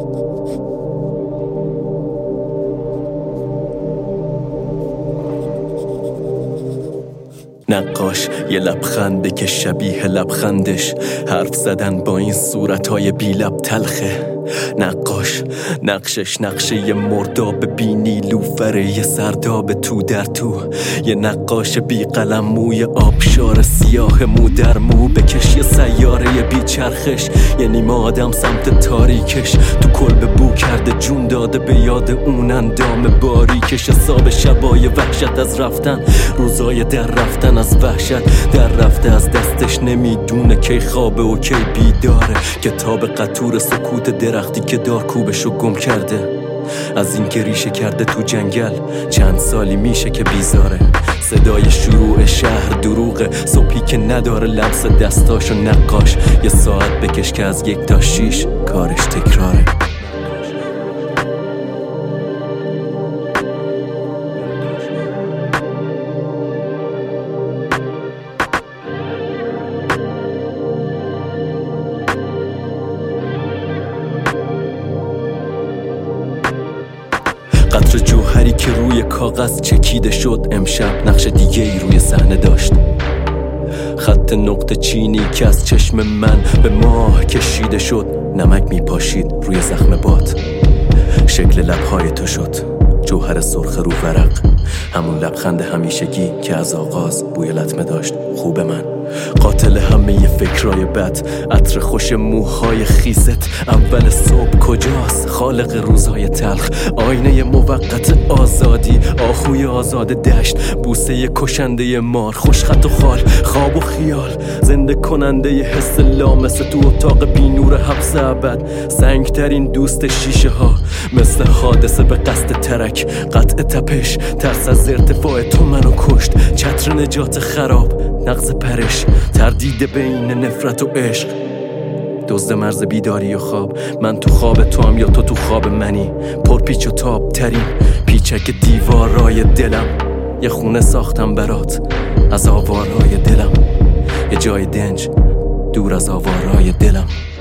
نقاش یه لبخنده که شبیه لبخندش حرف زدن با این صورتهای بی لب تلخه. نقاش نقشش نقشه یه مرداب بینی لوفره، یه سرداب تو در تو، یه نقاش بی قلم موی آبشار سیاه مو در مو بکش، یه سیاره بی چرخش، یه نیمه آدم سمت تاریکش، تو کلب بو کرده جون داده به یاد اون اندام باریکش. حساب شبای وحشت از رفتن، روزای در رفتن از وحشت، در رفته از دستش نمیدونه کی خوابه و کی بیداره. کتاب قطور سکوت درختی که دار کوبشو گم کرده، از این که ریشه کرده تو جنگل چند سالی میشه که بیزاره. صدای شروع شهر دروغه، صبحی که نداره لمس دستاشو. نقاش یه ساعت بکش که از 1 تا 6 کارش تکراره. قطر جوهری که روی کاغذ چکیده شد امشب نقش دیگه ای روی صحنه داشت. خط نقطه چینی که از چشم من به ماه کشیده شد، نمک میپاشید روی زخم باد. شکل لبهای تو شد جوهر سرخ رو ورق، همون لبخند همیشگی که از آغاز بوی لطمه داشت. خوب من قاتل همه فکرای بد، عطر خوش موهای خیست. اول صبح کجاست خالق روزهای تلخ؟ آینه موقت آزادی، آهوی آزاد دشت، بوسه کشنده مار، خوشخط و خال، خواب و خیال، زنده کننده ی حس لامسه تو اتاق بی نور حبس ابد. سنگترین دوست شیشه ها مثل حادثه به قصد ترک، قطع تپش، ترس از ارتفاع تو منو کشت. چتر نجات خراب، نغز پرش، تردید بین نفرت و عشق. دزد مرز بیداری و خواب، من تو خواب تو هم یا تو خواب منی. پرپیچ و تاب ترین پیچک دیوارای دلم، یه خونه ساختم برات از آوارای دلم، یه جای دنج دور از آوارای دلم.